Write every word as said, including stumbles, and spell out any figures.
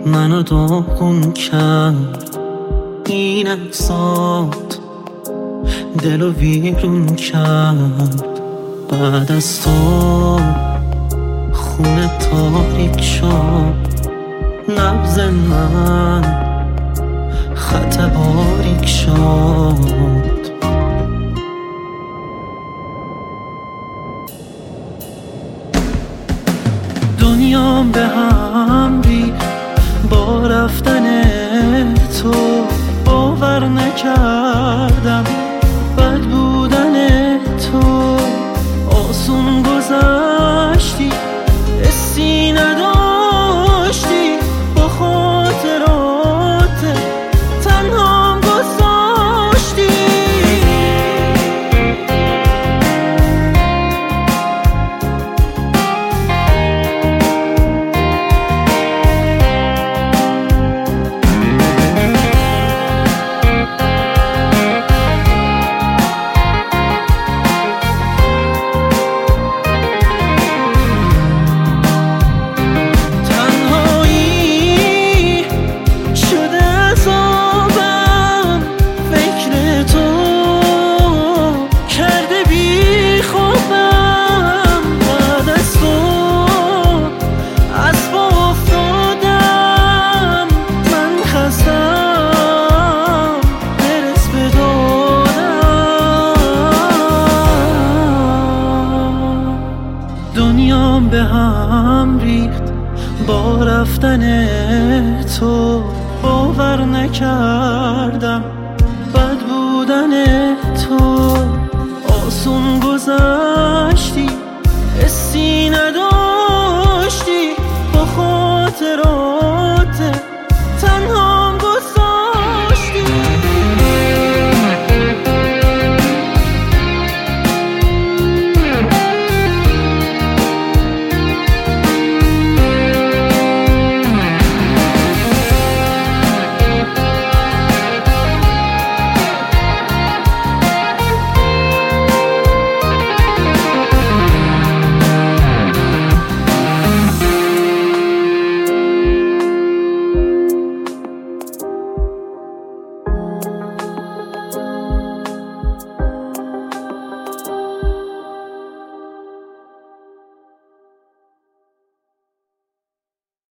منو داغون کرد این عکسات، دلو ویرون کرد. بعد از تو خونه تاریک شد، نبض من خط باریک شد. دنیام به هم ریخت با رفتن تو، باور نکردم بد بودن تو. آسون گذشتی، حسی نداشتی، با خاطرات تنهام گذاشتی. دنیام به هم ریخت با رفتن تو، باور نکردم بد بودن تو. آسون گذشت